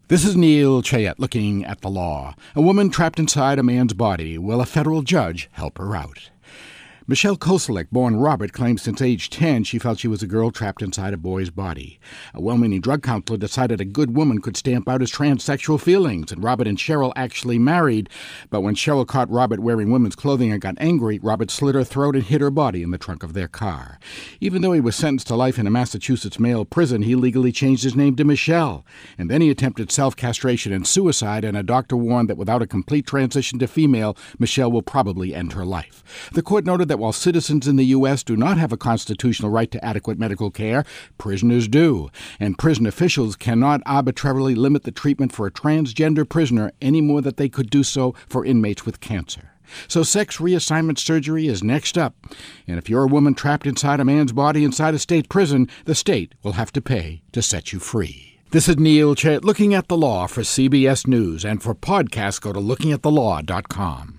This is Neil Chayet looking at the law. A woman trapped inside a man's body. Will a federal judge help her out? Michelle Koselleck, born Robert, claims since age 10 she felt she was a girl trapped inside a boy's body. A well-meaning drug counselor decided a good woman could stamp out his transsexual feelings, and Robert and Cheryl actually married. But when Cheryl caught Robert wearing women's clothing and got angry, Robert slit her throat and hid her body in the trunk of their car. Even though he was sentenced to life in a Massachusetts male prison, he legally changed his name to Michelle. And then he attempted self-castration and suicide, and a doctor warned that without a complete transition to female, Michelle will probably end her life. The court noted that while citizens in the U.S. do not have a constitutional right to adequate medical care, prisoners do, and prison officials cannot arbitrarily limit the treatment for a transgender prisoner any more than they could do so for inmates with cancer. So sex reassignment surgery is next up, and if you're a woman trapped inside a man's body inside a state prison, the state will have to pay to set you free. This is Neil Chayet looking at the law for CBS News, and for podcasts go to lookingatthelaw.com.